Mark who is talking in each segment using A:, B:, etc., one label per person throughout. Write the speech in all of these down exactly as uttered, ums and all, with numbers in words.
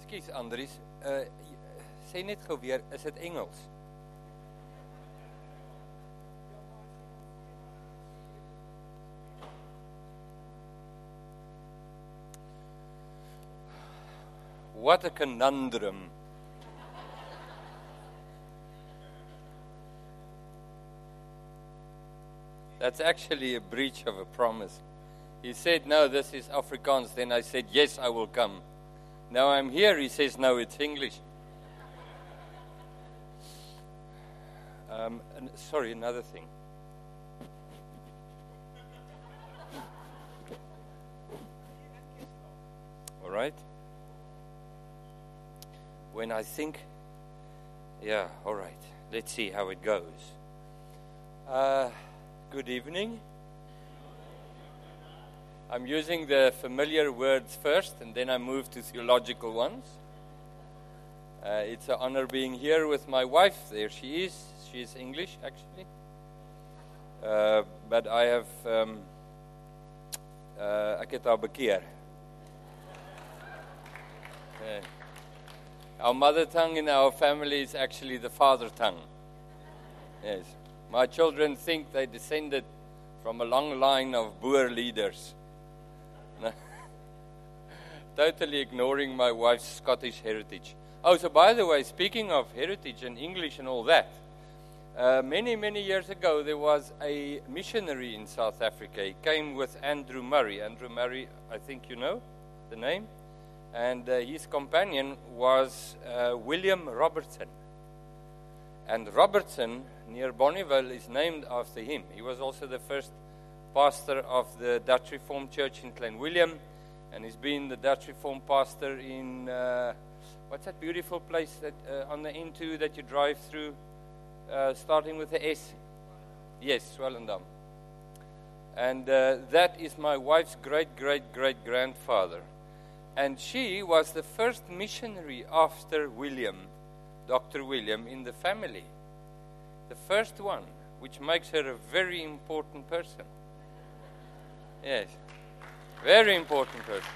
A: Ekskuus Andries, uh, sê net gou weer, is dit Engels? What a conundrum. That's actually a breach of a promise. He said, no, this is Afrikaans. Then I said, yes, I will come. Now I'm here, he says, no, it's English. Um, and, sorry, another thing. All right? When I think, yeah, all right, let's see how it goes. Uh, good evening. I'm using the familiar words first, and then I move to theological ones. Uh, it's an honor being here with my wife. There she is. She is English, actually. Uh, but I have, um, uh, ek het haar bekeer. Uh, our mother tongue in our family is actually the father tongue. Yes. My children think they descended from a long line of Boer leaders. Totally ignoring my wife's Scottish heritage. Oh, so by the way, speaking of heritage and English and all that, uh, many, many years ago, there was a missionary in South Africa. He came with Andrew Murray. Andrew Murray, I think you know the name. And uh, his companion was uh, William Robertson. And Robertson, near Bonneville, is named after him. He was also the first pastor of the Dutch Reformed Church in Clanwilliam, and he's been the Dutch Reformed pastor in, uh, what's that beautiful place that uh, on the N two that you drive through, uh, starting with the S? Yes, Swellendam. And uh, that is my wife's great-great-great-grandfather. And she was the first missionary after William, Doctor William, in the family. The first one, which makes her a very important person. Yes, very important person.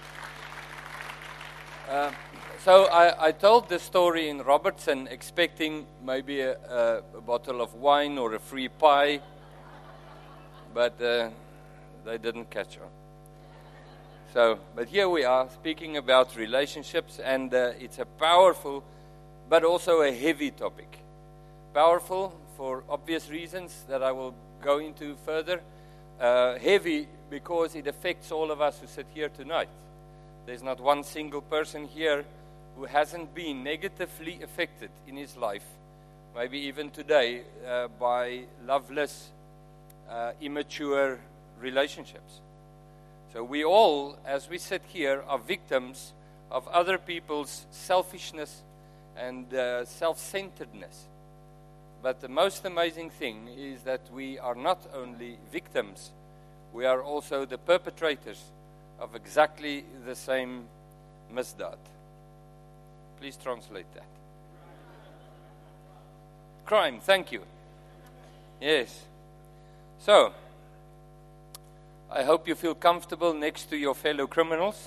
A: Uh, so I, I told the story in Robertson expecting maybe a, a, a bottle of wine or a free pie, but uh, they didn't catch on. So, but here we are speaking about relationships, and uh, it's a powerful but also a heavy topic. Powerful for obvious reasons that I will go into further. Uh, heavy because it affects all of us who sit here tonight. There's not one single person here who hasn't been negatively affected in his life, maybe even today, uh, by loveless, uh, immature relationships. So we all, as we sit here, are victims of other people's selfishness and uh, self-centeredness. But the most amazing thing is that we are not only victims, we are also the perpetrators of exactly the same misdaad. Please translate that. Crime, thank you. Yes. So, I hope you feel comfortable next to your fellow criminals.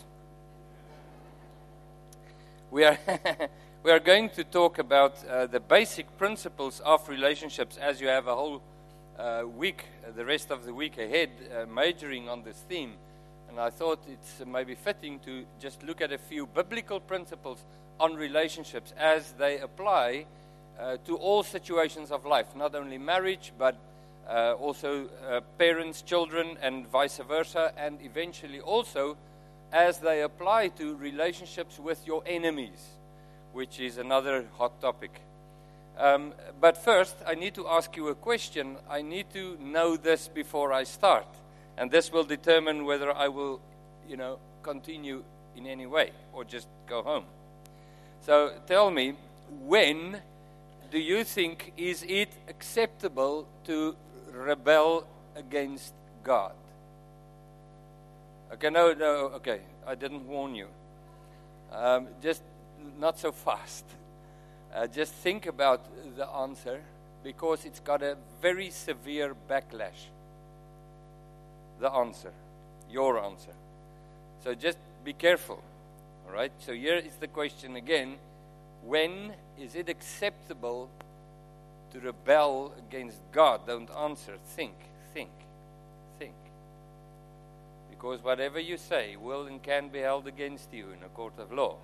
A: We are we are going to talk about uh, the basic principles of relationships, as you have a whole uh, week, uh, the rest of the week ahead, uh, majoring on this theme. And I thought it's uh, maybe fitting to just look at a few biblical principles on relationships as they apply uh, to all situations of life, not only marriage, but uh, also uh, parents, children, and vice versa, and eventually also as they apply to relationships with your enemies, which is another hot topic. Um, but first, I need to ask you a question. I need to know this before I start. And this will determine whether I will, you know, continue in any way or just go home. So tell me, when do you think is it acceptable to rebel against God? Okay, no, no, okay, I didn't warn you. Um, just not so fast. Uh, just think about the answer, because it's got a very severe backlash. The answer, your answer. So just be careful. All right, so here is the question again. When is it acceptable to rebel against God? Don't answer. Think, think, think. Because whatever you say will and can be held against you in a court of law.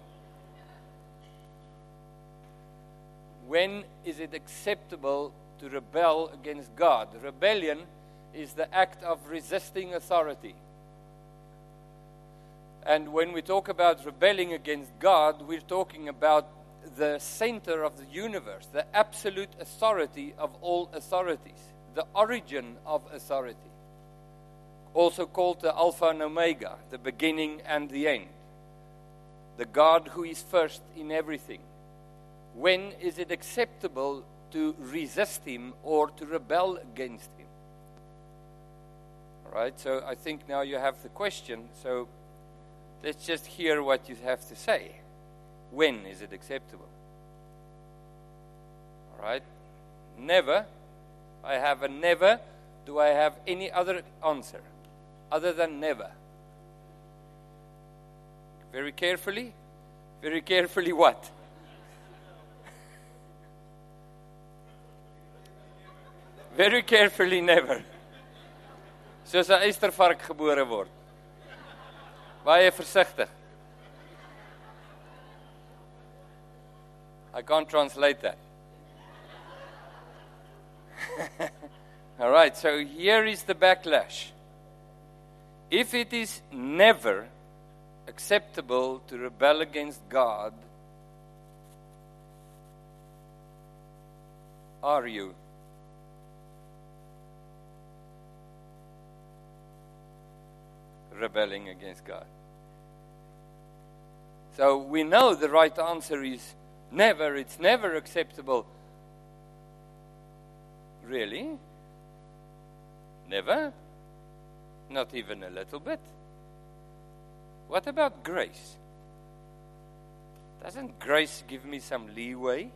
A: When is it acceptable to rebel against God? Rebellion is the act of resisting authority. And when we talk about rebelling against God, we're talking about the center of the universe, the absolute authority of all authorities, the origin of authority. Also called the Alpha and Omega, the beginning and the end. The God who is first in everything. When is it acceptable to resist Him or to rebel against Him? All right, so I think now you have the question. So let's just hear what you have to say. When is it acceptable? All right, never. I have a never. Do I have any other answer other than never? Very carefully. Very carefully what? Very carefully never. Soos 'n eystervark gebore word. Baie versigtig. I can't translate that. All right, so here is the backlash. If it is never acceptable to rebel against God, are you? Rebelling against God? So we know the right answer is never. It's never acceptable. Really? Never? Not even a little bit? What about grace? Doesn't grace give me some leeway?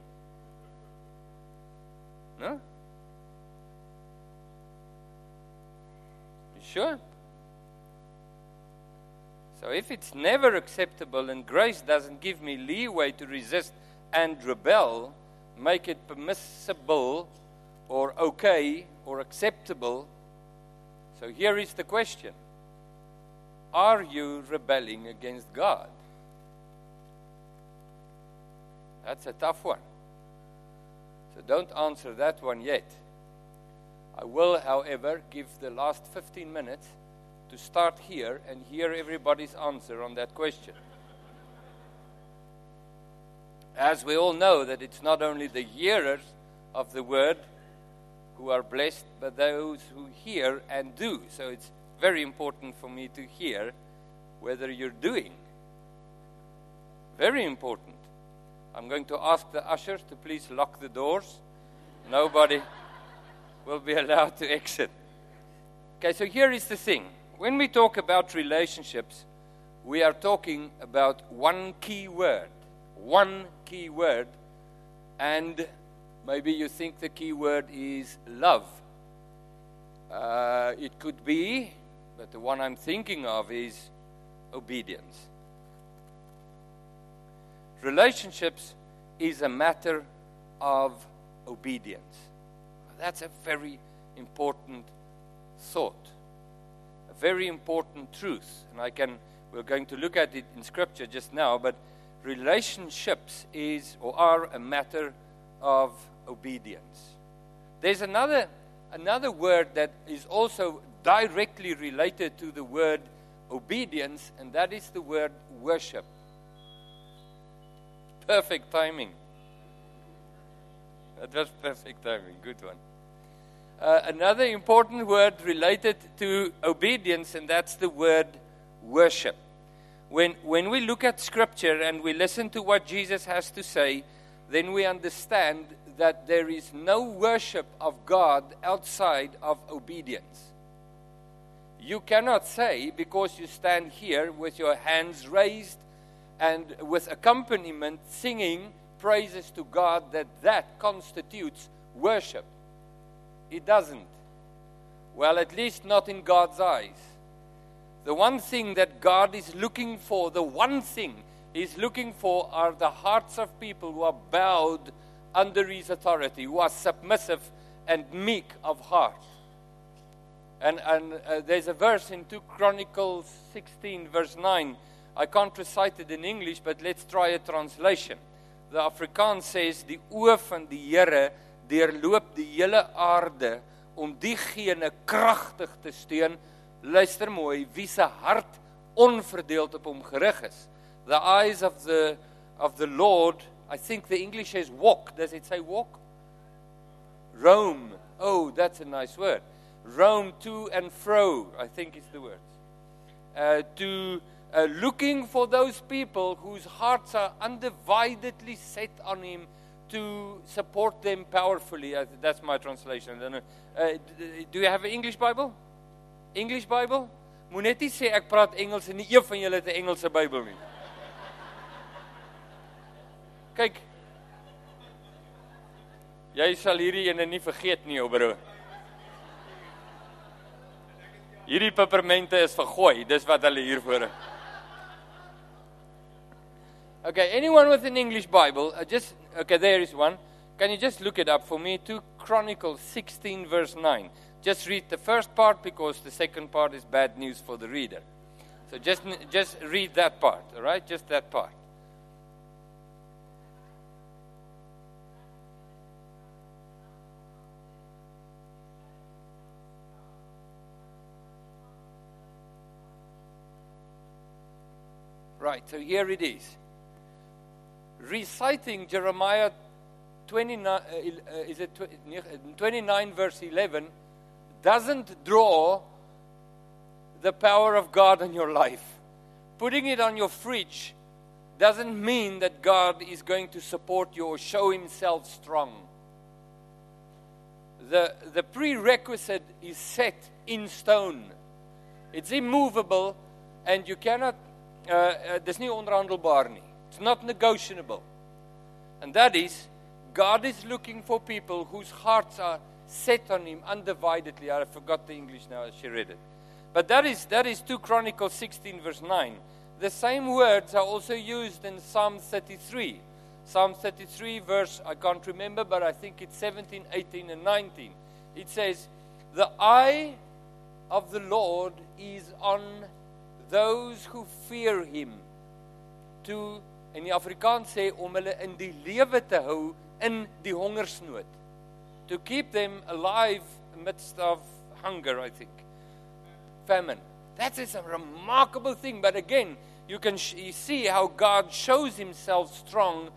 A: No? You sure? So if it's never acceptable and grace doesn't give me leeway to resist and rebel, make it permissible or okay or acceptable. So here is the question. Are you rebelling against God? That's a tough one. So don't answer that one yet. I will, however, give the last fifteen minutes to start here and hear everybody's answer on that question. As we all know that it's not only the hearers of the word who are blessed, but those who hear and do. So it's very important for me to hear whether you're doing. Very important. I'm going to ask the ushers to please lock the doors. Nobody will be allowed to exit. Okay, so here is the thing. When we talk about relationships, we are talking about one key word. One key word. And maybe you think the key word is love. Uh, it could be, but the one I'm thinking of is obedience. Relationships is a matter of obedience. That's a very important thought. A very important truth. And I can, we're going to look at it in Scripture just now, but relationships is or are a matter of obedience. There's another another word that is also directly related to the word obedience, and that is the word worship. Perfect timing. That was perfect timing. Good one. Uh, another important word related to obedience, and that's the word worship. When, when we look at Scripture and we listen to what Jesus has to say, then we understand that there is no worship of God outside of obedience. You cannot say, because you stand here with your hands raised and with accompaniment singing praises to God, that that constitutes worship. It doesn't. Well, at least not in God's eyes. The one thing that God is looking for, the one thing He's looking for are the hearts of people who are bowed under His authority, who are submissive and meek of heart. And, and uh, there's a verse in Second Chronicles sixteen, verse nine. I can't recite it in English, but let's try a translation. The Afrikaans says, die oë van die Here deurloop die hele aarde om diegene kragtig te steun. Luister mooi, wie se hart onverdeeld op hom gerig is. The eyes of the of the Lord, I think the English says walk. Does it say walk? Roam. Oh, that's a nice word. Roam to and fro, I think is the word. Uh, to uh, looking for those people whose hearts are undividedly set on Him to support them powerfully. Uh, that's my translation. I don't know. Uh, do you have an English Bible? English Bible? Moet net nie sê ek praat Engels en nie een van julle het 'n Engelse Bybel nie. Kyk. Jy sal hierdie ene nie vergeet nie, ou bro. Hierdie pepermente is vergooi, dis wat hulle hiervoor. Okay, anyone with an English Bible, uh, just okay, there is one. Can you just look it up for me? Second Chronicles sixteen verse nine. Just read the first part because the second part is bad news for the reader. So just just read that part, all right? Just that part. Right, so here it is. Reciting Jeremiah twenty-nine, uh, is it twenty-nine verse eleven, doesn't draw the power of God in your life. Putting it on your fridge doesn't mean that God is going to support you or show Himself strong. The, the prerequisite is set in stone. It's immovable and you cannot, uh, uh, dis nie onderhandelbaar nie. It's not negotiable. And that is, God is looking for people whose hearts are set on Him undividedly. I forgot the English now as she read it. But that is that is Second Chronicles sixteen verse nine. The same words are also used in Psalm thirty-three. Psalm thirty-three verse, I can't remember, but I think it's seventeen, eighteen, and nineteen. It says, the eye of the Lord is on those who fear Him. To, in die Afrikaans sê, om hulle in die lewe te hou in die hongersnood. To keep them alive amidst of hunger, I think. Famine. That is a remarkable thing. But again, you can sh- you see how God shows Himself strong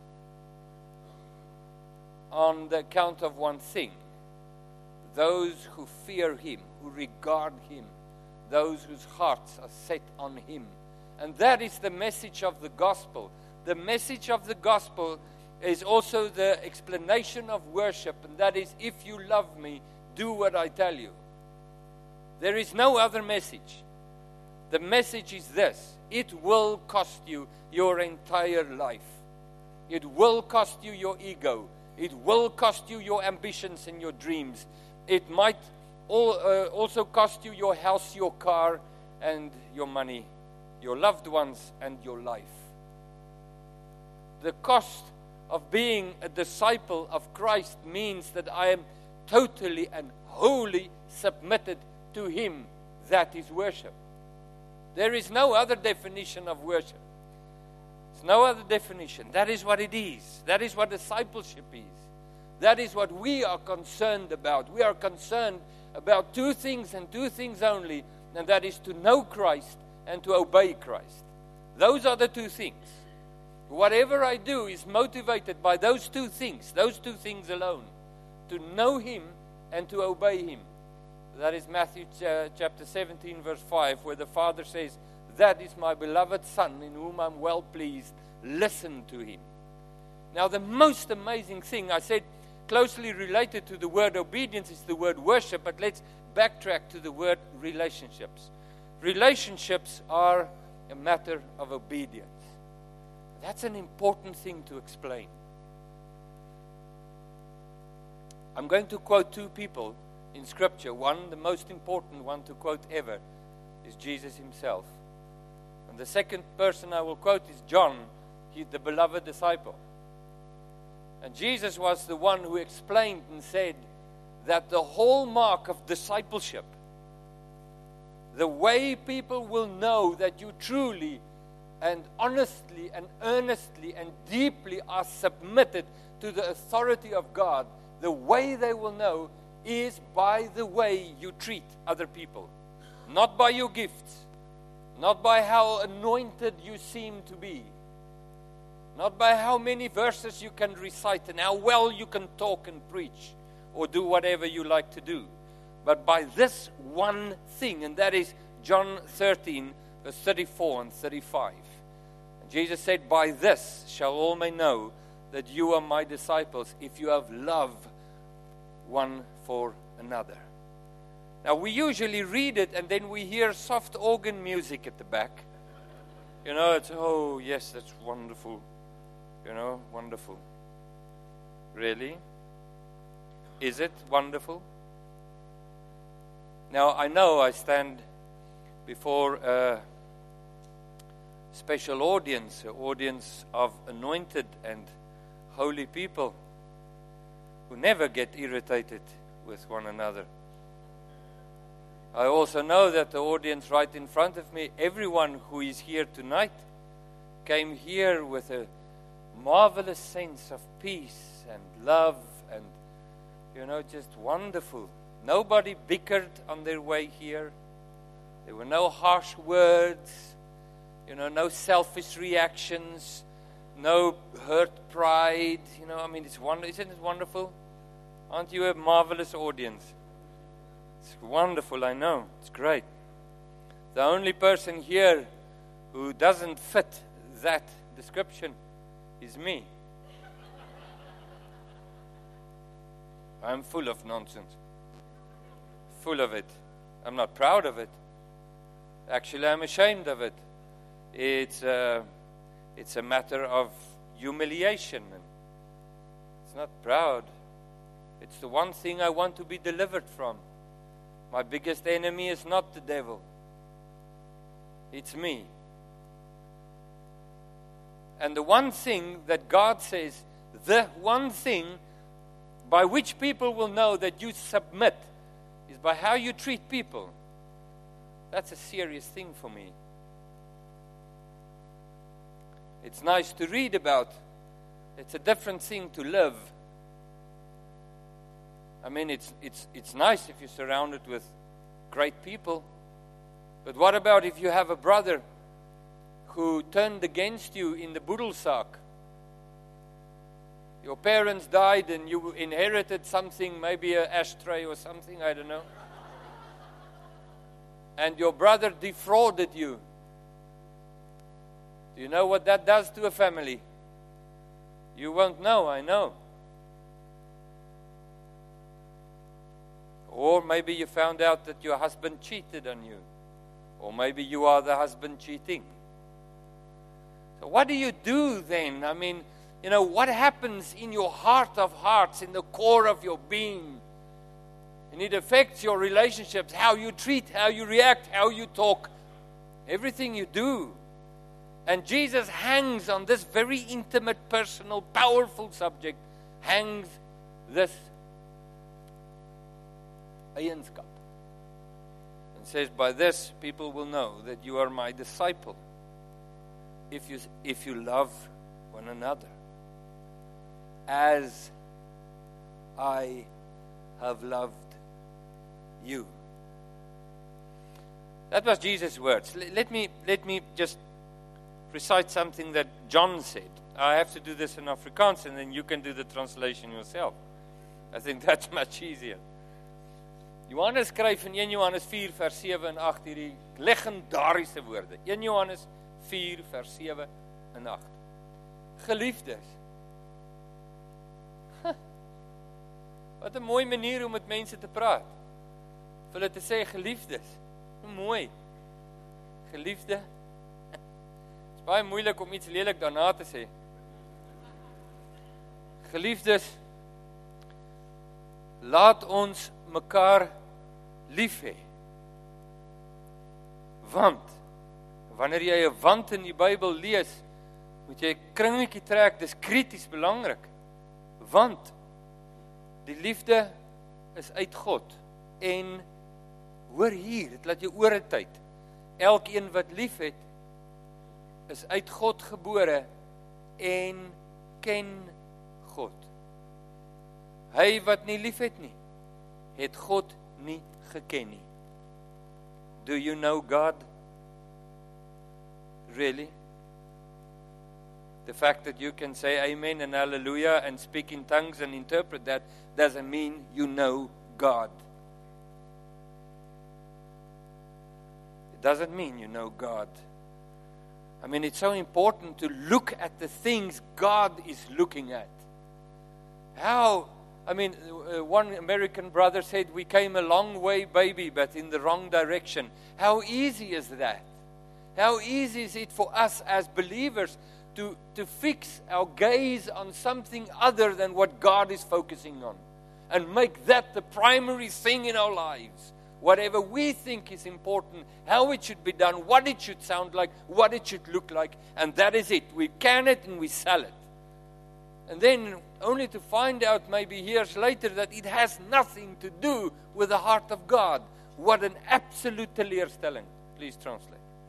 A: on the account of one thing. Those who fear Him, who regard Him, those whose hearts are set on Him. And that is the message of the gospel. The message of the gospel is also the explanation of worship, and that is, if you love me, do what I tell you. There is no other message. The message is this: it will cost you your entire life. It will cost you your ego. It will cost you your ambitions and your dreams. It might all, uh, also cost you your house, your car, and your money, your loved ones, and your life. The cost of being a disciple of Christ means that I am totally and wholly submitted to Him. That is worship. There is no other definition of worship. There's no other definition. That is what it is. That is what discipleship is. That is what we are concerned about. We are concerned about two things and two things only, and that is to know Christ and to obey Christ. Those are the two things. Whatever I do is motivated by those two things, those two things alone. To know Him and to obey Him. That is Matthew uh, chapter seventeen verse five, where the Father says, that is my beloved Son in whom I'm well pleased. Listen to Him. Now the most amazing thing, I said closely related to the word obedience is the word worship, but let's backtrack to the word relationships. Relationships are a matter of obedience. That's an important thing to explain. I'm going to quote two people in Scripture. One, the most important one to quote ever, is Jesus Himself. And the second person I will quote is John, he, the beloved disciple. And Jesus was the one who explained and said that the hallmark of discipleship, the way people will know that you truly and honestly and earnestly and deeply are submitted to the authority of God, the way they will know is by the way you treat other people. Not by your gifts, not by how anointed you seem to be, not by how many verses you can recite and how well you can talk and preach or do whatever you like to do, but by this one thing, and that is John thirteen, verse thirty-four and thirty-five. And Jesus said, by this shall all men know that you are my disciples, if you have love one for another. Now, we usually read it and then we hear soft organ music at the back. You know, it's, oh, yes, that's wonderful. You know, wonderful. Really? Is it wonderful? Now, I know I stand before a special audience, an audience of anointed and holy people who never get irritated with one another. I also know that the audience right in front of me, everyone who is here tonight, came here with a marvelous sense of peace and love and, you know, just wonderful. Nobody bickered on their way here. There were no harsh words, you know, no selfish reactions, no hurt pride. You know, I mean, it's wonder- isn't it wonderful? Aren't you a marvelous audience? It's wonderful, I know. It's great. The only person here who doesn't fit that description is me. I'm full of nonsense. Full of it. I'm not proud of it. Actually, I'm ashamed of it. It's a, it's a matter of humiliation. It's not proud. It's the one thing I want to be delivered from. My biggest enemy is not the devil. It's me. And the one thing that God says, the one thing by which people will know that you submit is by how you treat people. That's a serious thing for me. It's nice to read about. It's a different thing to live. I mean, it's it's it's nice if you're surrounded with great people. But what about if you have a brother who turned against you in the boedelsaak? Your parents died and you inherited something, maybe an ashtray or something, I don't know. And your brother defrauded you. Do you know what that does to a family? You won't know, I know. Or maybe you found out that your husband cheated on you. Or maybe you are the husband cheating. So what do you do then? I mean, you know, what happens in your heart of hearts, in the core of your being? And it affects your relationships, how you treat, how you react, how you talk, everything you do. And Jesus hangs on this very intimate, personal, powerful subject, hangs this eienskap. And says, by this people will know that you are my disciple, if you, if you love one another, as I have loved you. That was Jesus' words. Let me, let me just recite something that John said. I have to do this in Afrikaans and then you can do the translation yourself. I think that's much easier. Johannes skryf in Eerste Johannes four vers sewe en agt hierdie legendariese woorde. Eerste Johannes four vers sewe en agt. Geliefdes. Huh. Wat 'n mooi manier om met mense te praat. Vir hulle te sê geliefdes. Mooi. Geliefde. Dit is baie moeilik om iets lelik daarna te sê. Geliefdes, laat ons mekaar lief hê. Want Wanneer jy 'n wand in die Bybel lees, moet jy 'n kringetjie trek, dis krities belangrik. Want die liefde is uit God. En hoor hier, dit laat jou ore tyd. Elkeen wat lief het, is uit God gebore en ken God. Hy wat nie lief het nie, het God nie geken nie. Do you know God? Really? The fact that you can say amen and hallelujah and speak in tongues and interpret that doesn't mean you know God. It doesn't mean you know God. I mean, it's so important to look at the things God is looking at. How, I mean, uh, one American brother said, we came a long way, baby, but in the wrong direction. How easy is that? How easy is it for us as believers to, to fix our gaze on something other than what God is focusing on and make that the primary thing in our lives. Whatever we think is important, how it should be done, what it should sound like, what it should look like, and that is it. We can it and we sell it. And then only to find out maybe years later that it has nothing to do with the heart of God. What an absolute teleurstelling. Please translate.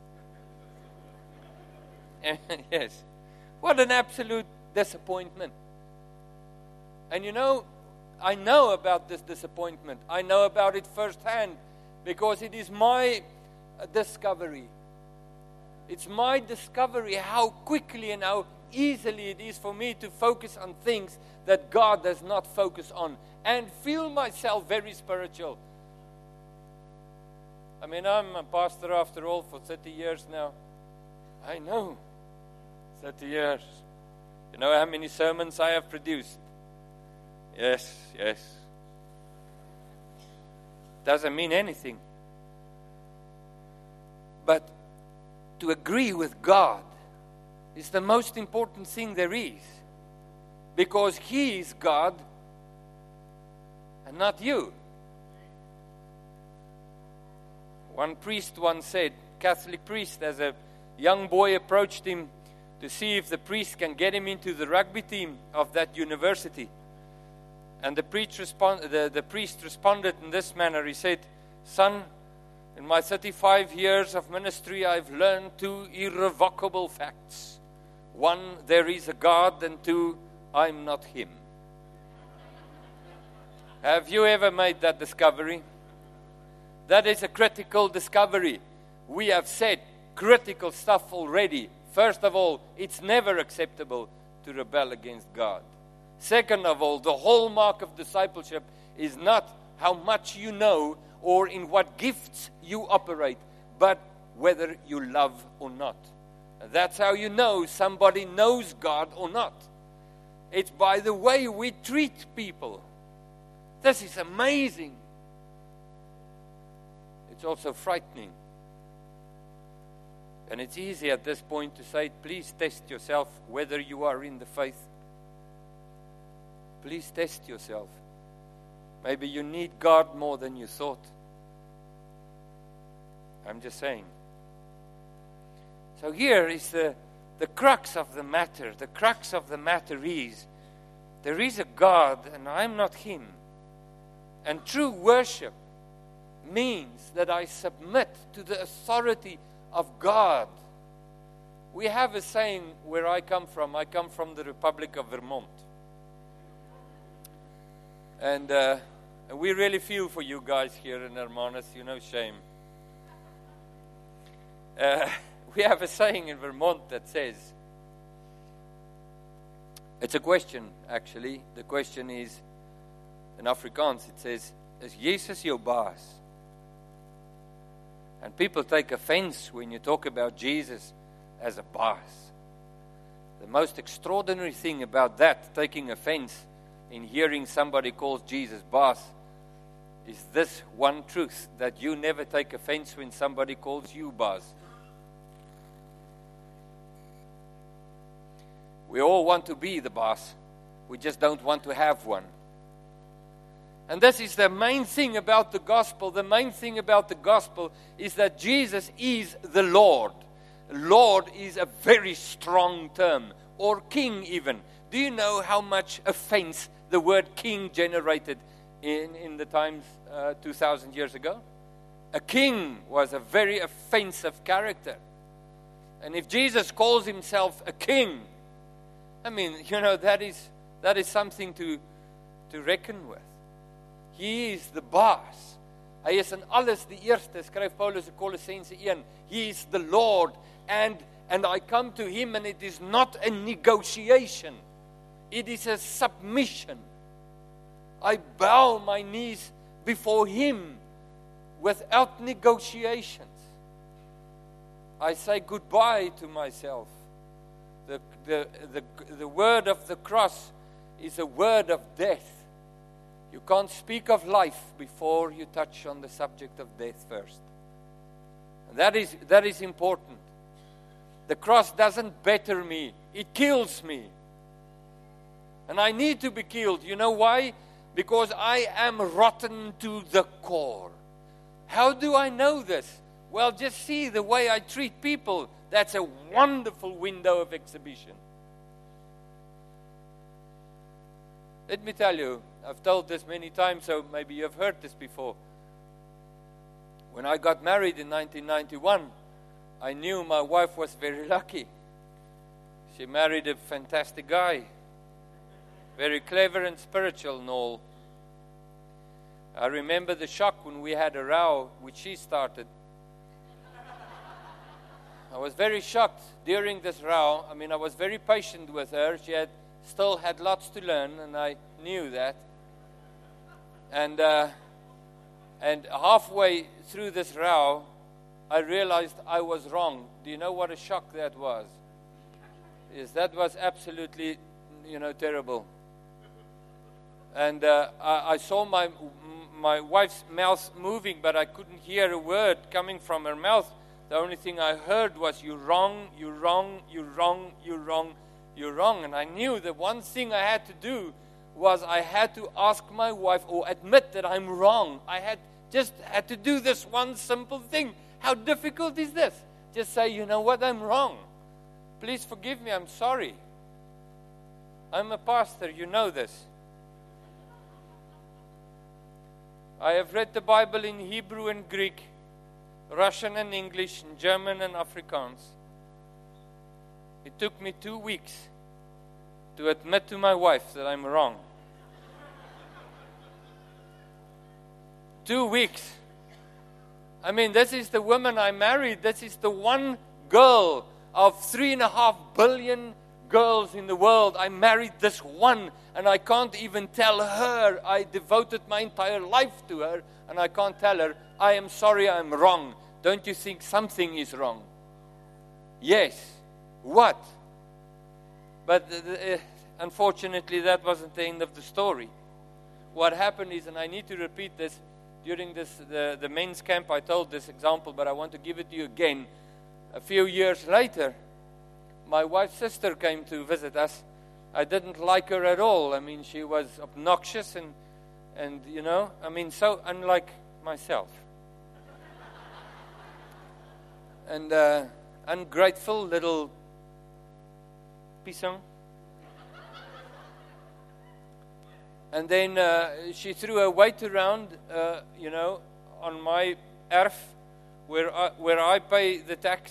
A: Yes. What an absolute disappointment. And you know, I know about this disappointment. I know about it firsthand because it is my discovery. It's my discovery how quickly and how easily it is for me to focus on things that God does not focus on and feel myself very spiritual. I mean, I'm a pastor after all for thirty years now. I know. thirty years. You know how many sermons I have produced? Yes, yes. Doesn't mean anything. But to agree with God is the most important thing there is. Because He is God and not you. One priest once said, Catholic priest, as a young boy approached him to see if the priest can get him into the rugby team of that university. And the priest, respond, the, the priest responded in this manner. He said, son, in my thirty-five years of ministry, I've learned two irrevocable facts. One, there is a God, and two, I'm not Him. Have you ever made that discovery? That is a critical discovery. We have said critical stuff already. First of all, it's never acceptable to rebel against God. Second of all, the hallmark of discipleship is not how much you know or in what gifts you operate, but whether you love or not. That's how you know somebody knows God or not. It's by the way we treat people. This is amazing. It's also frightening. And it's easy at this point to say, please test yourself whether you are in the faith. Please test yourself. Maybe you need God more than you thought. I'm just saying. So here is the, the crux of the matter. The crux of the matter is, there is a God and I'm not Him. And true worship means that I submit to the authority of God. We have a saying where I come from. I come from the Republic of Vermont. And uh, we really feel for you guys here in Hermanus, you know, shame. Uh, we have a saying in Vermont that says, it's a question actually. The question is, in Afrikaans it says, is Jesus your boss? And people take offense when you talk about Jesus as a boss. The most extraordinary thing about that, taking offense in hearing somebody calls Jesus boss, is this one truth, that you never take offense when somebody calls you boss. We all want to be the boss. We just don't want to have one. And this is the main thing about the gospel. The main thing about the gospel is that Jesus is the Lord. Lord is a very strong term, or king even. Do you know how much offense the word king generated in, in the times uh, two thousand years ago? A king was a very offensive character. And if Jesus calls himself a king, I mean, you know, that is that is something to, to reckon with. He is the boss. Hy is in alles die eerste, skryf Paulus in Kolossense one. He is the Lord, and, and I come to him, and it is not a negotiation. It is a submission. I bow my knees before him without negotiations. I say goodbye to myself. The, the, the, the word of the cross is a word of death. You can't speak of life before you touch on the subject of death first. And that is, that is important. The cross doesn't better me. It kills me. And I need to be killed. You know why? Because I am rotten to the core. How do I know this? Well, just see the way I treat people. That's a wonderful window of exhibition. Let me tell you, I've told this many times, so maybe you've heard this before. When I got married in nineteen ninety-one, I knew my wife was very lucky. She married a fantastic guy, very clever and spiritual and all. I remember the shock when we had a row, which she started. I was very shocked during this row. I mean, I was very patient with her. She had still had lots to learn, and I knew that. And uh, and halfway through this row, I realized I was wrong. Do you know what a shock that was? Yes, that was absolutely, you know, terrible. And uh, I, I saw my my wife's mouth moving, but I couldn't hear a word coming from her mouth. The only thing I heard was, "You're wrong, you're wrong, you're wrong, you're wrong, you're wrong." And I knew that one thing I had to do was I had to ask my wife, or admit that I'm wrong. I had just had to do this one simple thing. How difficult is this? Just say, "You know what, I'm wrong. Please forgive me, I'm sorry. I'm a pastor, you know this. I have read the Bible in Hebrew and Greek, Russian and English, and German and Afrikaans. It took me two weeks to admit to my wife that I'm wrong. Two weeks. I mean, this is the woman I married. This is the one girl of three and a half billion girls in the world. I married this one, and I can't even tell her. I devoted my entire life to her, and I can't tell her, I am sorry, I'm wrong. Don't you think something is wrong? Yes. What? But uh, unfortunately, that wasn't the end of the story. What happened is, and I need to repeat this, during this the, the men's camp, I told this example, but I want to give it to you again. A few years later, my wife's sister came to visit us. I didn't like her at all. I mean, she was obnoxious and, and you know, I mean, so unlike myself. And uh, ungrateful little pisang. And then uh, she threw her weight around, uh, you know, on my erf, where I, where I pay the tax.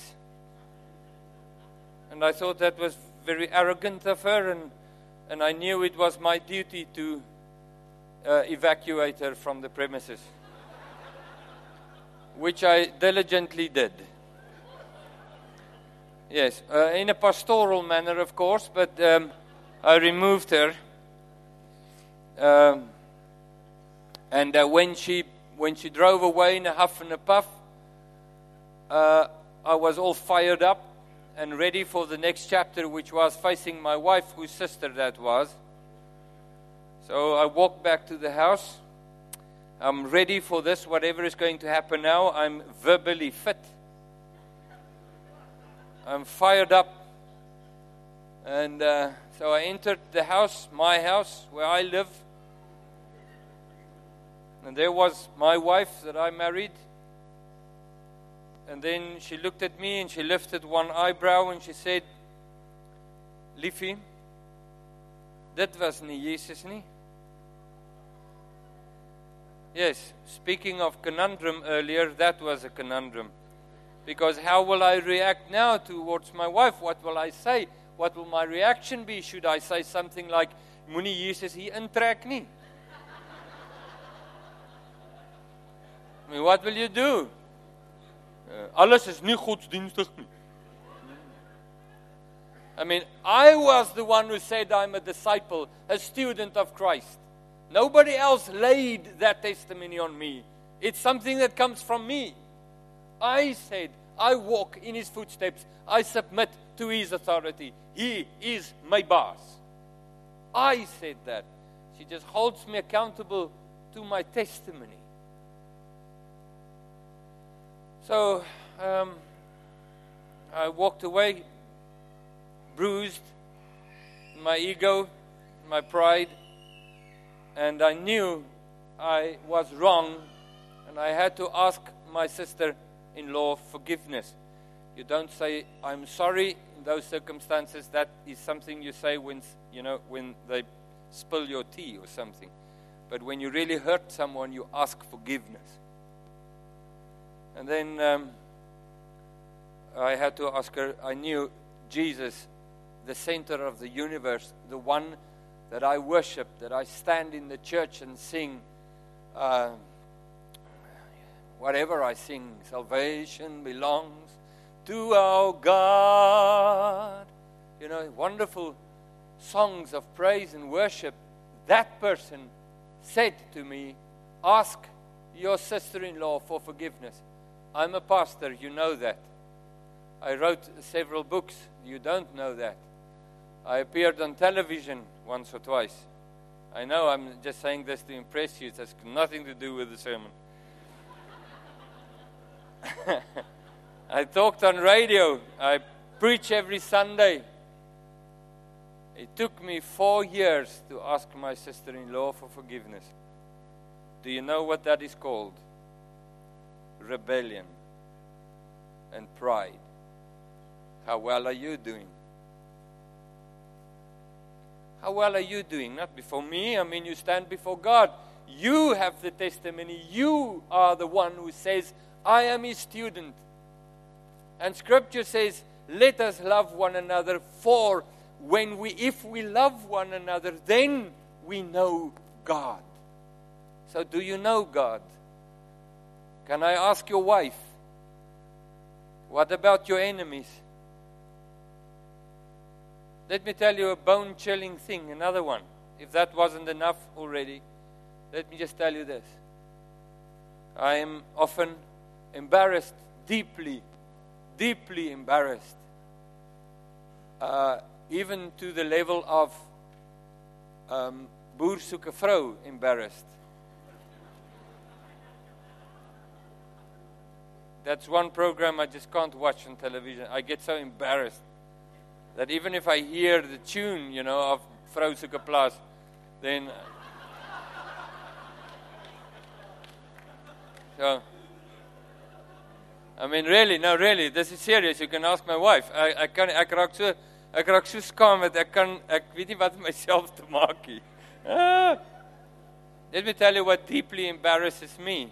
A: And I thought that was very arrogant of her, and, and I knew it was my duty to uh, evacuate her from the premises, which I diligently did. Yes, uh, in a pastoral manner, of course, but um, I removed her. Um, and uh, when she when she drove away in a huff and a puff, uh, I was all fired up and ready for the next chapter, which was facing my wife, whose sister that was. So I walked back to the house. I'm ready for this, whatever is going to happen now. I'm verbally fit. I'm fired up. And uh, so I entered the house, my house, where I live. And there was my wife that I married. and then she looked at me and she lifted one eyebrow and she said, Liefie, dit was nie Jesus nie. Yes, speaking of conundrum earlier, that was a conundrum. Because how will I react now towards my wife? What will I say? What will my reaction be? Should I say something like, Moenie Jesus hier intrek nie? I mean, what will you do? Uh, alles is nie godsdienstig nie. I mean, I was the one who said I'm a disciple, a student of Christ. Nobody else laid that testimony on me. It's something that comes from me. I said, I walk in His footsteps. I submit to His authority. He is my boss. I said that. She just holds me accountable to my testimony. So, um, I walked away, bruised, my ego, my pride, and I knew I was wrong, and I had to ask my sister-in-law forgiveness. You don't say, I'm sorry in those circumstances. That is something you say when, you know, when they spill your tea or something. But when you really hurt someone, you ask forgiveness. And then um, I had to ask her, I knew Jesus, the center of the universe, the one that I worship, that I stand in the church and sing, uh, whatever I sing, salvation belongs to our God. You know, wonderful songs of praise and worship. That person said to me, ask your sister-in-law for forgiveness. I'm a pastor, you know that. I wrote several books, you don't know that. I appeared on television once or twice. I know I'm just saying this to impress you. It has nothing to do with the sermon. I talked on radio. I preach every Sunday. It took me four years to ask my sister-in-law for forgiveness. Do you know what that is called? Rebellion and pride. How well are you doing? How well are you doing? Not before me. I mean, you stand before God. You have the testimony. You are the one who says, I am His student. And Scripture says, let us love one another, for when we, if we love one another, then we know God. So do you know God? Can I ask your wife? What about your enemies? Let me tell you a bone-chilling thing, another one. If that wasn't enough already, let me just tell you this. I am often embarrassed, deeply, deeply embarrassed. Uh, even to the level of um, Boer soek 'n vrou embarrassed. That's one program I just can't watch on television. I get so embarrassed that even if I hear the tune, you know, of Vrou Soek 'n Plaas, then so I mean, really, no, really, this is serious. You can ask my wife. I, I kan, ek raak so, ek raak so skaam dat ek kan, ek weet nie wat myself te maak nie. Ah. Let me tell you what deeply embarrasses me.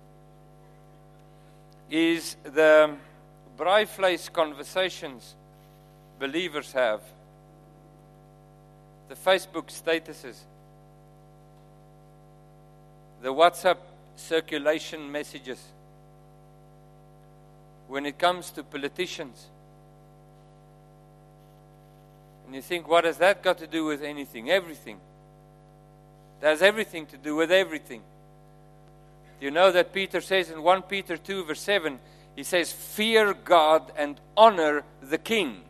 A: Is the braaivleis conversations believers have, the Facebook statuses, the WhatsApp circulation messages. When it comes to politicians, and you think, what has that got to do with anything? Everything. It has everything to do with everything. You know that Peter says in First Peter two verse seven, he says, fear God and honor the king.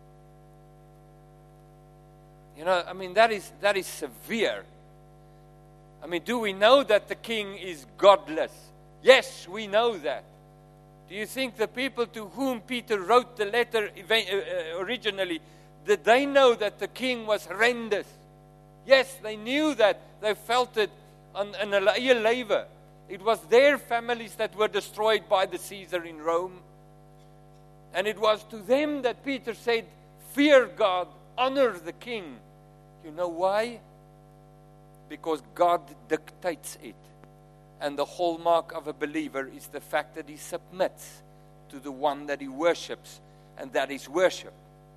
A: You know, I mean, that is that is severe. I mean, do we know that the king is godless? Yes, we know that. Do you think the people to whom Peter wrote the letter originally, did they know that the king was horrendous? Yes, they knew that. They felt it on, on a eie lewe. It was their families that were destroyed by the Caesar in Rome. And it was to them that Peter said, fear God, honor the king. You know why? Because God dictates it. And the hallmark of a believer is the fact that he submits to the one that he worships, and that is worship.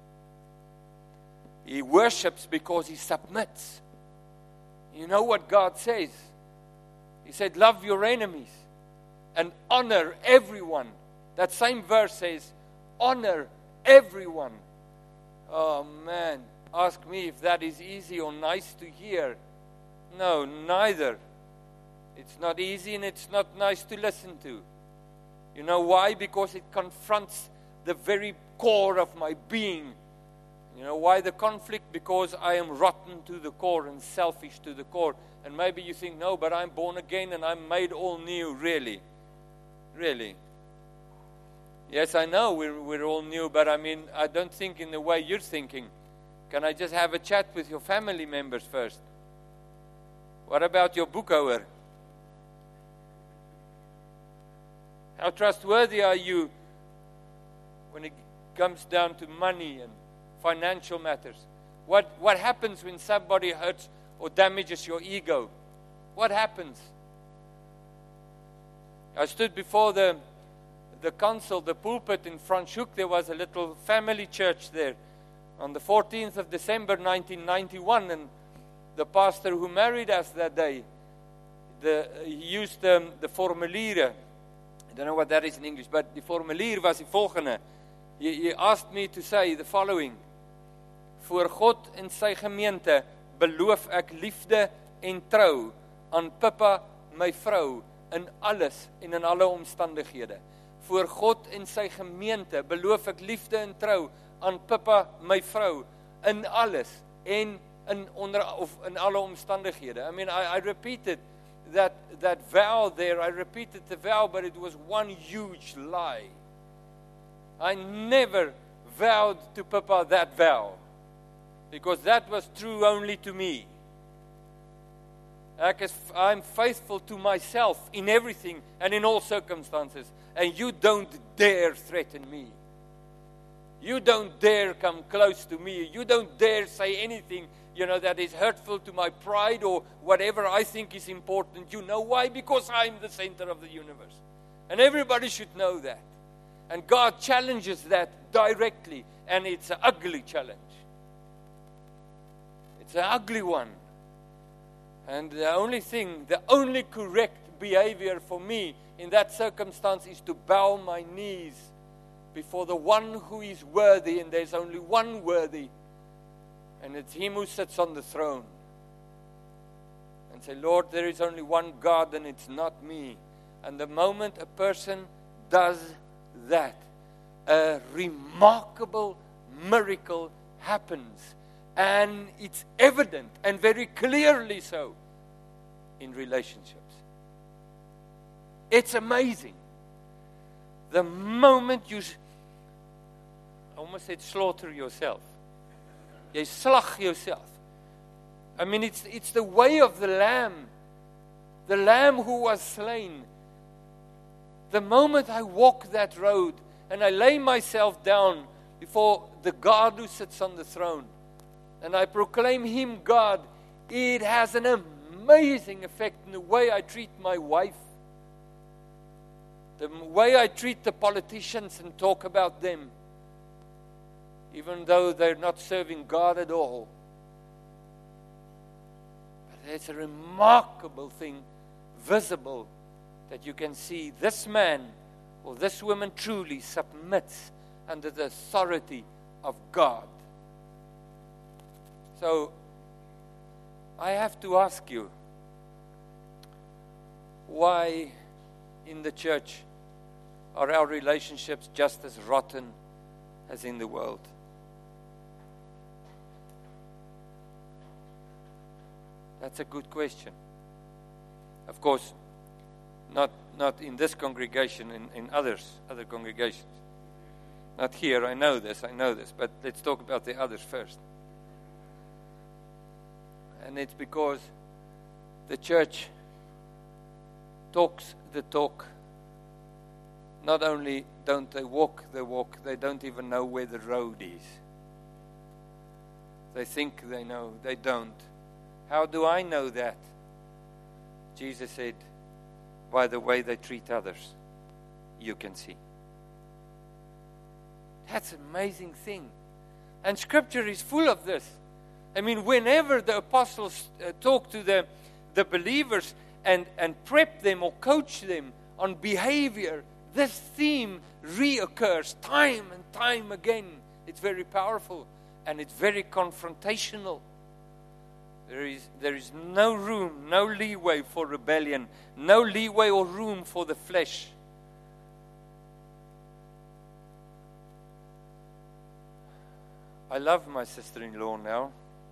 A: He worships because he submits. You know what God says? He said, love your enemies and honor everyone. That same verse says, honor everyone. Oh man, ask me if that is easy or nice to hear. No, neither. It's not easy and it's not nice to listen to. You know why? Because it confronts the very core of my being. You know why the conflict? Because I am rotten to the core and selfish to the core. And maybe you think, no, but I'm born again and I'm made all new. Really? Really? Yes, I know we're, we're all new, but I mean, I don't think in the way you're thinking. Can I just have a chat with your family members first? What about your boekhouer? How trustworthy are you when it comes down to money and financial matters? What, what happens when somebody hurts or damages your ego? What happens? I stood before the, the council, the pulpit in Franschhoek. There was a little family church there on the fourteenth of December nineteen ninety-one, and the pastor who married us that day, the, he used um, the formuliere. I don't know what that is in English, but the formulier was die volgende. He, he asked me to say the following. Voor God en sy gemeente beloof ek liefde en trou aan Pippa, my vrou, in alles en in alle omstandighede. Voor God en sy gemeente beloof ek liefde en trou aan Pippa, my vrou, in alles en in onder of in alle omstandighede. I mean, I, I repeated that that vow there. I repeated the vow, but it was one huge lie. I never vowed to Pippa that vow, because that was true only to me. Ek is, I'm faithful to myself in everything and in all circumstances, and you don't dare threaten me. You don't dare come close to me. You don't dare say anything, you know, that is hurtful to my pride or whatever I think is important. You know why? Because I'm the center of the universe. And everybody should know that. And God challenges that directly, and it's an ugly challenge. It's an ugly one. And the only thing, the only correct behavior for me in that circumstance is to bow my knees before the one who is worthy, and there's only one worthy, and it's Him who sits on the throne. And say, Lord, there is only one God, and it's not me. And the moment a person does that, a remarkable miracle happens. And it's evident, and very clearly so, in relationships. It's amazing. The moment you, I almost said slaughter yourself. Jy slag yourself. I mean, it's, it's the way of the Lamb. The Lamb who was slain. The moment I walk that road and I lay myself down before the God who sits on the throne, and I proclaim Him God, it has an amazing effect in the way I treat my wife, the way I treat the politicians and talk about them, even though they're not serving God at all. But there's a remarkable thing visible that you can see. This man or this woman truly submits under the authority of God. So, I have to ask you, why in the church are our relationships just as rotten as in the world? That's a good question. Of course, not not in this congregation, in, in others, other congregations. Not here, I know this, I know this, but let's talk about the others first. And it's because the church talks the talk not only don't they walk the walk, they don't even know where the road is. They think they know, they don't. How do I know that? Jesus said, by the way they treat others, you can see. That's an amazing thing. And Scripture is full of this. I mean, whenever the apostles uh, talk to the, the believers and, and prep them or coach them on behavior, this theme reoccurs time and time again. It's very powerful and it's very confrontational. There is, there is no room, no leeway for rebellion, no leeway or room for the flesh. I love my sister-in-law now.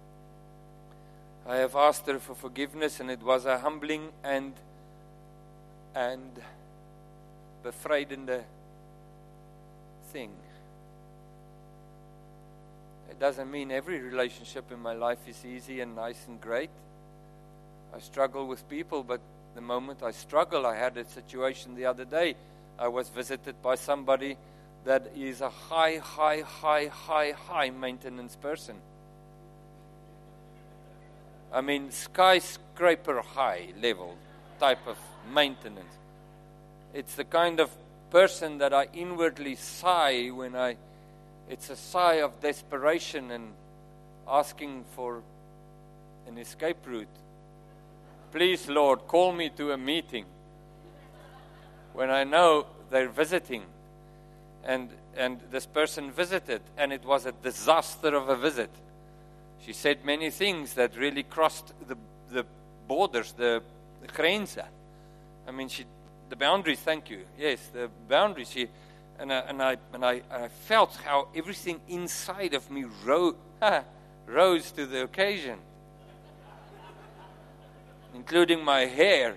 A: I have asked her for forgiveness, and it was a humbling and and bevrijdende thing. It doesn't mean every relationship in my life is easy and nice and great. I struggle with people, but the moment I struggle, I had a situation the other day. I was visited by somebody that is a high, high, high, high, high maintenance person. I mean, skyscraper high level type of maintenance. It's the kind of person that I inwardly sigh when I, it's a sigh of desperation and asking for an escape route. Please, Lord, call me to a meeting when I know they're visiting. And and this person visited, and it was a disaster of a visit. She said many things that really crossed the the borders, the, the grenzen. I mean, she the boundaries. Thank you. Yes, the boundaries. She and I, and I and I, I felt how everything inside of me rose rose to the occasion, including my hair.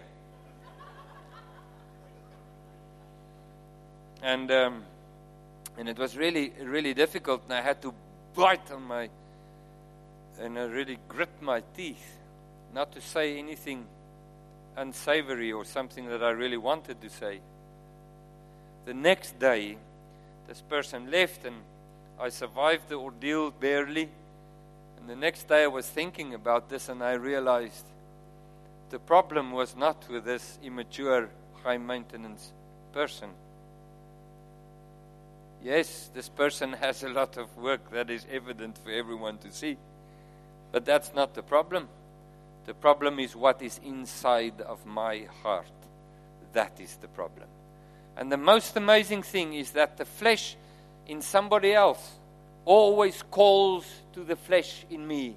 A: And. Um, And it was really, really difficult, and I had to bite on my, and I really grit my teeth, not to say anything unsavory or something that I really wanted to say. The next day, this person left, and I survived the ordeal barely. And the next day I was thinking about this, and I realized the problem was not with this immature, high-maintenance person. Yes, this person has a lot of work that is evident for everyone to see. But that's not the problem. The problem is what is inside of my heart. That is the problem. And the most amazing thing is that the flesh in somebody else always calls to the flesh in me.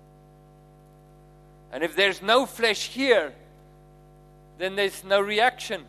A: And if there's no flesh here, then there's no reaction.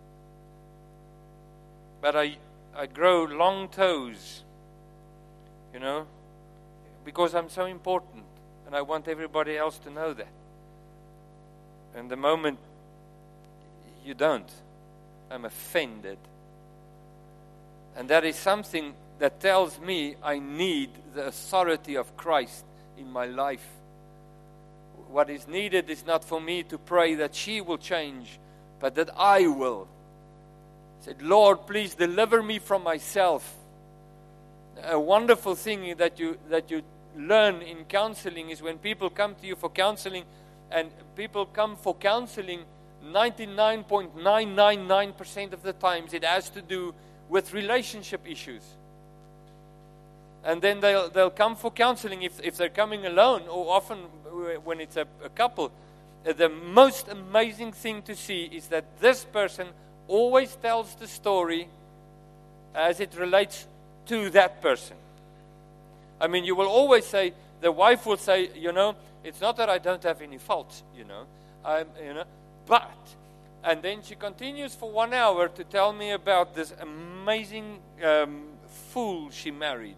A: But I... I grow long toes, you know, because I'm so important, and I want everybody else to know that. And the moment you don't, I'm offended. And that is something that tells me I need the authority of Christ in my life. What is needed is not for me to pray that she will change, but that I will. Said, Lord, please deliver me from myself. A wonderful thing that you that you learn in counseling is when people come to you for counseling, and people come for counseling, ninety-nine point nine nine nine percent of the times it has to do with relationship issues. And then they'll they'll come for counseling if if they're coming alone, or often when it's a, a couple. The most amazing thing to see is that this person always tells the story as it relates to that person. I mean, you will always say, the wife will say, you know, it's not that I don't have any faults, you know, I'm, you know, but, and then she continues for one hour to tell me about this amazing um, fool she married.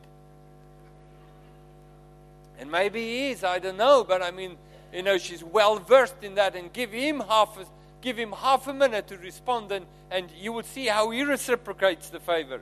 A: And maybe he is, I don't know, but I mean, you know, she's well versed in that, and give him half a Give him half a minute to respond, and, and you will see how he reciprocates the favor.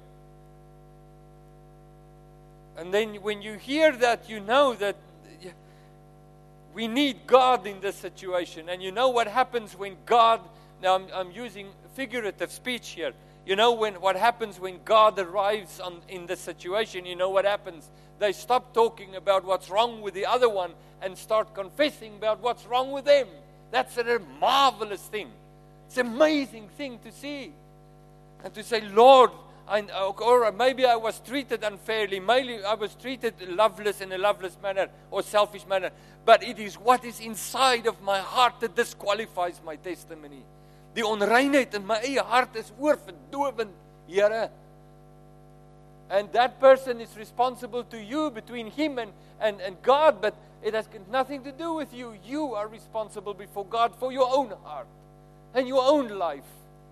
A: And then when you hear that, you know that we need God in this situation. And you know what happens when God, now I'm, I'm using figurative speech here. You know when what happens when God arrives on, in the situation, you know what happens? They stop talking about what's wrong with the other one and start confessing about what's wrong with them. That's a marvelous thing. It's an amazing thing to see. And to say, Lord, I, or maybe I was treated unfairly, maybe I was treated loveless in a loveless manner or selfish manner, but it is what is inside of my heart that disqualifies my testimony. Die onreinheid in my eie hart is oorverdowend, Here. And that person is responsible to you, between him and, and, and God, but it has nothing to do with you. You are responsible before God for your own heart and your own life.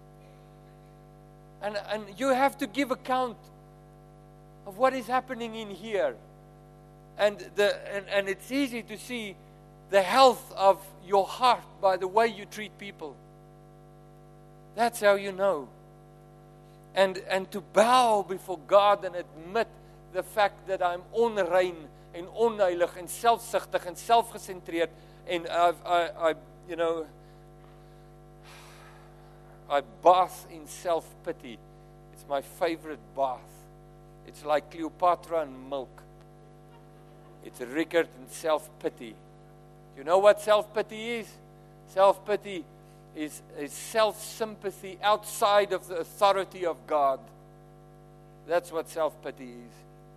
A: And, and you have to give account of what is happening in here. And, the, and, and it's easy to see the health of your heart by the way you treat people. That's how you know. And, and to bow before God and admit the fact that I'm onrein en onheilig en selfsugtig en selfgesentreerd. And I've, I, I, you know, I bath in self-pity. It's my favorite bath. It's like Cleopatra and milk. It's Rickard and self-pity. You know what self-pity is? Self-pity is, is self-sympathy outside of the authority of God. That's what self-pity is.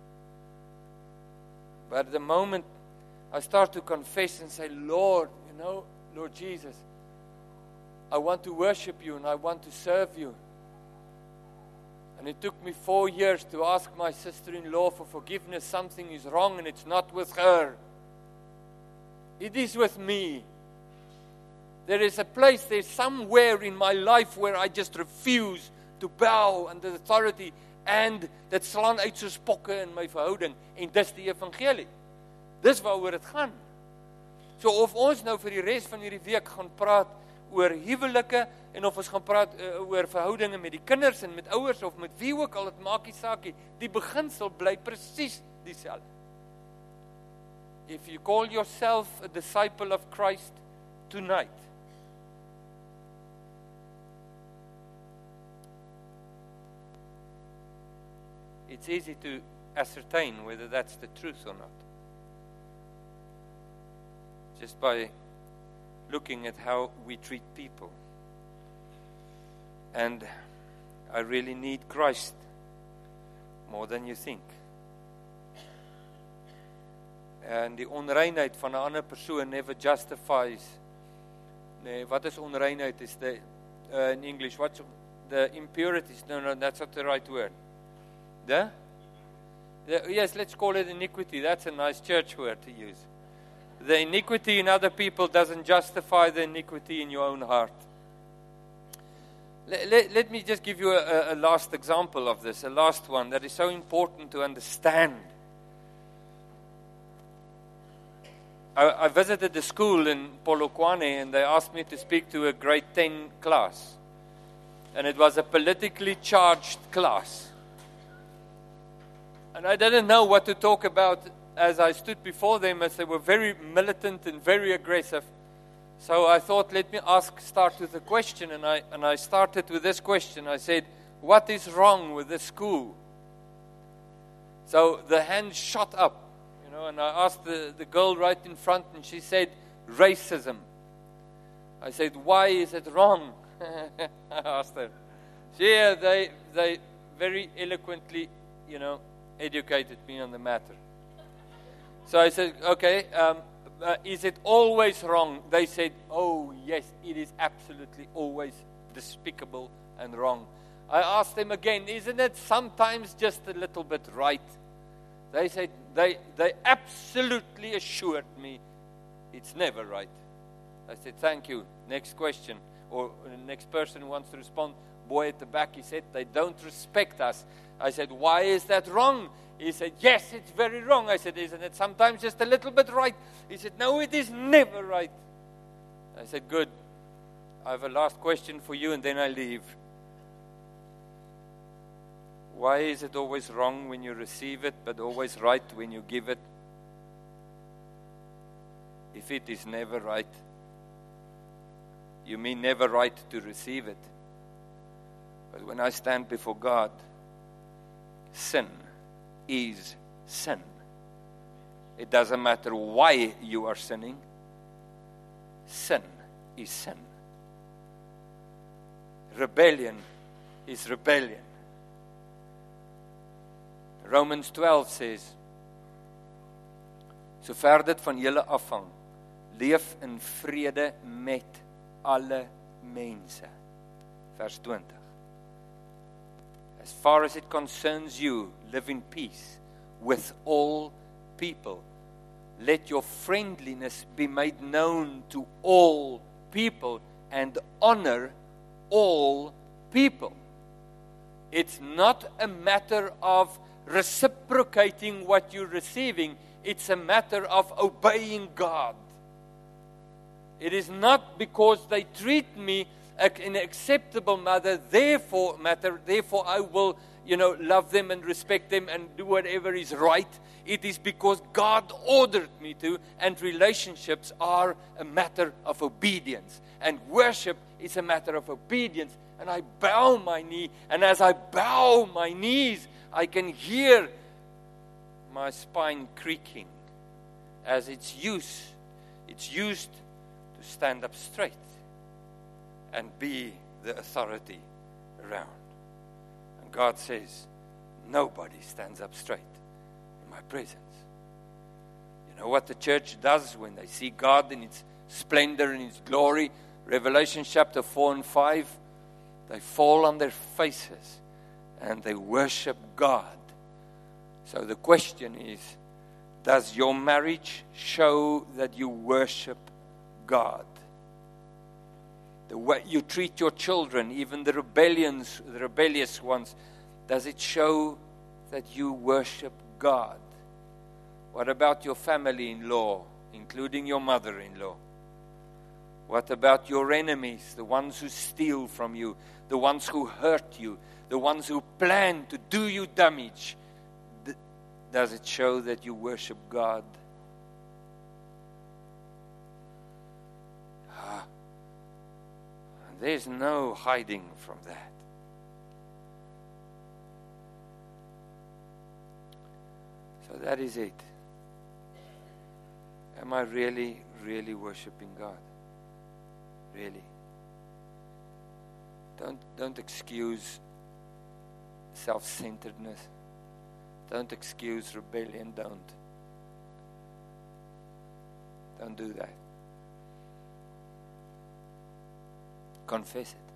A: But at the moment I start to confess and say, Lord, you know, Lord Jesus, I want to worship you and I want to serve you. And it took me four years to ask my sister-in-law for forgiveness. Something is wrong and it's not with her. It is with me. There is a place, there's somewhere in my life where I just refuse to bow under the authority. And dit slaan uit soos pokke in my verhouding. En dis die evangelie. Dis waaroor het gaan. So of ons nou vir die res van hierdie week gaan praat oor huwelike, en of ons gaan praat uh, oor verhoudinge met die kinders en met ouers, of met wie ook al, het maak nie saak nie. Die beginsel bly presies dieselfde. If you call yourself a disciple of Christ tonight, it's easy to ascertain whether that's the truth or not. Just by looking at how we treat people. And I really need Christ more than you think. En die onreinheid van 'n ander persoon never justifies. Nee, wat is onreinheid? Is the uh, in English, what's the impurities? No, no, that's not the right word. The? the? Yes, let's call it iniquity. That's a nice church word to use. The iniquity in other people doesn't justify the iniquity in your own heart. Let, let, let me just give you a, a last example of this, a last one that is so important to understand. I, I visited a school in Polokwane and they asked me to speak to a grade ten class. And it was a politically charged class. And I didn't know what to talk about as I stood before them, as they were very militant and very aggressive. So I thought, let me ask, start with a question. And I, and I started with this question. I said, what is wrong with the school? So the hand shot up, you know, and I asked the, the girl right in front, and she said, racism. I said, why is it wrong? I asked her. Yeah, they, they very eloquently, you know, educated me on the matter. So I said, okay, um, uh, is it always wrong? They said, oh yes, it is absolutely always despicable and wrong. I asked them again, isn't it sometimes just a little bit right? They said, they, they absolutely assured me it's never right. I said, thank you. Next question. Or the next person who wants to respond. Boy at the back, he said, they don't respect us. I said, why is that wrong? He said, yes, it's very wrong. I said, isn't it sometimes just a little bit right? He said, no, it is never right. I said, good. I have a last question for you and then I leave. Why is it always wrong when you receive it, but always right when you give it? If it is never right, you mean never right to receive it. But when I stand before God, sin is sin. It doesn't matter why you are sinning. Sin is sin. Rebellion is rebellion. Romans twelve says, sover dit van julle afhang, leef in vrede met alle mense. Vers twenty. As far as it concerns you, live in peace with all people. Let your friendliness be made known to all people and honor all people. It's not a matter of reciprocating what you're receiving. It's a matter of obeying God. It is not because they treat me in an acceptable manner, therefore, matter, therefore I will, you know, love them and respect them and do whatever is right. It is because God ordered me to, and relationships are a matter of obedience. And worship is a matter of obedience. And I bow my knee, and as I bow my knees, I can hear my spine creaking as it's used. It's used to stand up straight and be the authority around. And God says, nobody stands up straight in my presence. You know what the church does when they see God in its splendor and its glory? Revelation chapter four and five, they fall on their faces and they worship God. So the question is, does your marriage show that you worship God? The way you treat your children, even the rebellions, the rebellious ones, does it show that you worship God? What about your family-in-law, including your mother-in-law? What about your enemies, the ones who steal from you, the ones who hurt you, the ones who plan to do you damage? Does it show that you worship God? Ah. There's no hiding from that. So that is it. Am I really, really worshiping God? Really? Don't, don't excuse self-centeredness. Don't excuse rebellion. Don't. Don't do that. Confess it.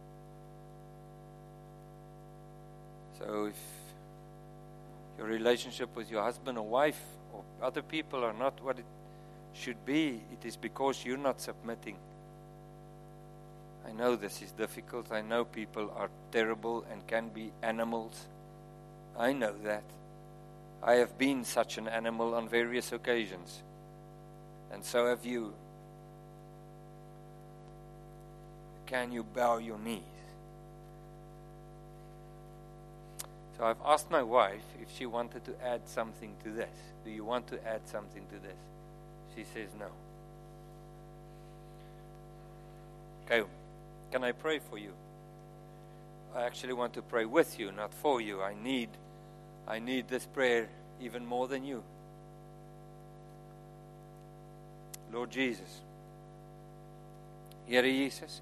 A: So if your relationship with your husband or wife or other people are not what it should be, it is because you're not submitting. I know this is difficult. I know people are terrible and can be animals. I know that. I have been such an animal on various occasions. And so have you. Can you bow your knees? So I've asked my wife if she wanted to add something to this. Do you want to add something to this? She says no. Okay, can I pray for you? I actually want to pray with you, not for you. I need, I need this prayer even more than you. Lord Jesus, Here Jesus,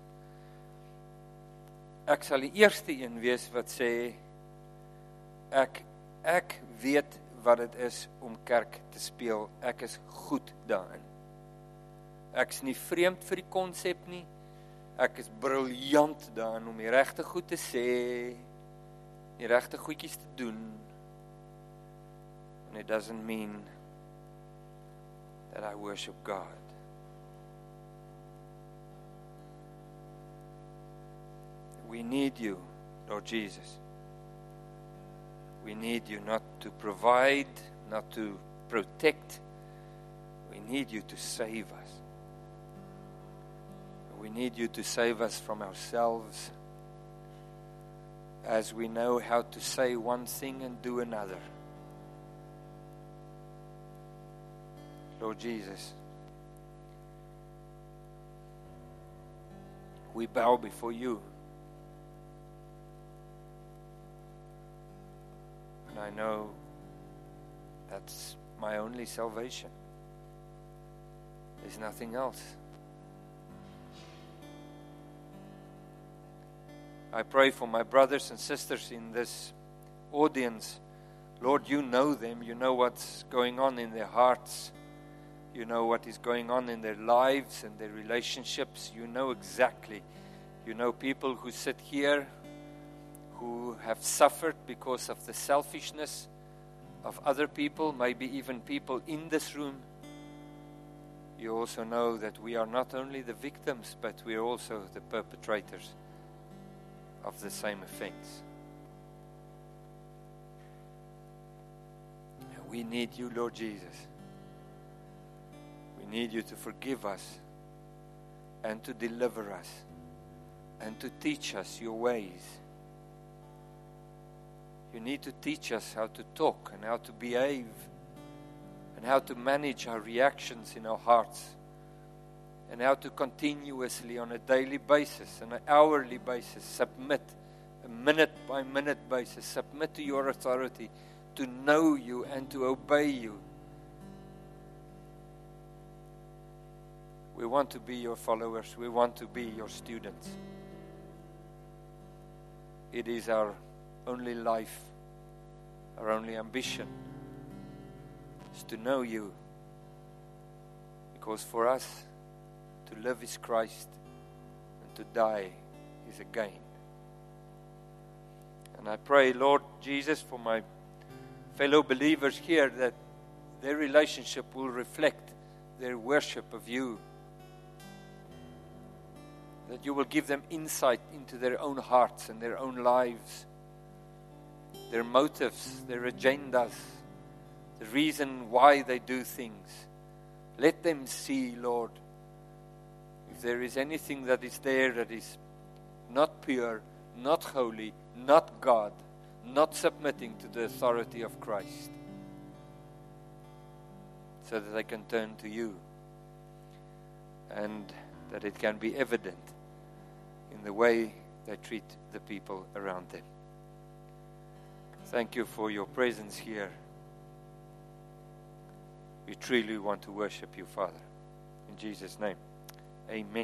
A: ek sal die eerste een wees wat sê, ek, ek weet wat het is om kerk te speel, ek is goed daarin. Ek is nie vreemd vir die konsep nie, ek is briljant daarin om die regte goed te sê, die regte goedjies te doen, and it doesn't mean that I worship God. We need you, Lord Jesus. We need you not to provide, not to protect. We need you to save us. We need you to save us from ourselves as we know how to say one thing and do another. Lord Jesus, we bow before you.
B: I know that's my only salvation. There's nothing else. I pray for my brothers and sisters in this audience. Lord, you know them. You know what's going on in their hearts. You know what is going on in their lives and their relationships. You know exactly. You know people who sit here who have suffered because of the selfishness of other people, maybe even people in this room. You also know that we are not only the victims, but we are also the perpetrators of the same offense. And we need you, Lord Jesus. We need you to forgive us and to deliver us and to teach us your ways. You need to teach us how to talk and how to behave and how to manage our reactions in our hearts and how to continuously on a daily basis, on an hourly basis, submit, a minute by minute basis, submit to your authority, to know you and to obey you. We want to be your followers. We want to be your students. It is our only life, our only ambition is to know you. Because for us, to live is Christ and to die is a gain. And I pray, Lord Jesus, for my fellow believers here that their relationship will reflect their worship of you. That you will give them insight into their own hearts and their own lives, their motives, their agendas, the reason why they do things. Let them see, Lord, if there is anything that is there that is not pure, not holy, not God, not submitting to the authority of Christ, so that they can turn to you and that it can be evident in the way they treat the people around them. Thank you for your presence here. We truly want to worship you, Father. In Jesus' name, amen.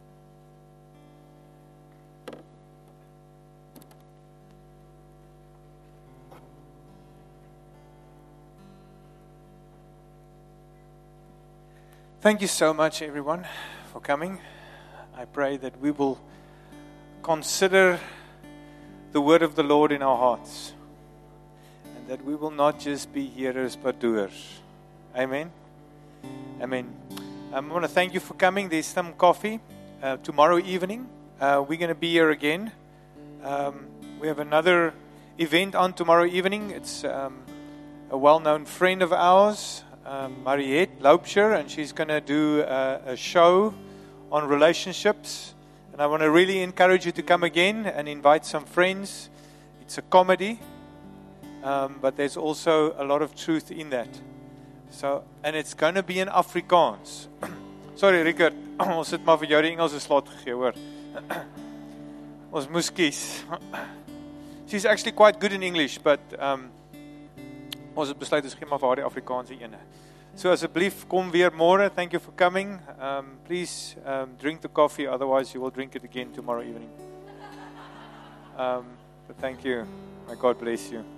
C: Thank you so much, everyone, for coming. I pray that we will consider the word of the Lord in our hearts, and that we will not just be hearers but doers. Amen. Amen. Um, I want to thank you for coming. There's some coffee uh, tomorrow evening. Uh, we're going to be here again. Um, we have another event on tomorrow evening. It's um, a well-known friend of ours, um, Mariette Laupscher, and she's going to do a, a show on relationships. And I want to really encourage you to come again and invite some friends. It's a comedy, um, but there's also a lot of truth in that. So, and it's going to be in Afrikaans. Sorry, Rickert, ons het maar vir jou die Engelse slot gegee, hoor. Ons moes kies. She's actually quite good in English, but um, ons het besluit ons gee maar vir haar die Afrikaanse ene. So asseblief, kom weer môre. Thank you for coming. Um, please um, drink the coffee, otherwise you will drink it again tomorrow evening. Um, but thank you. May God bless you.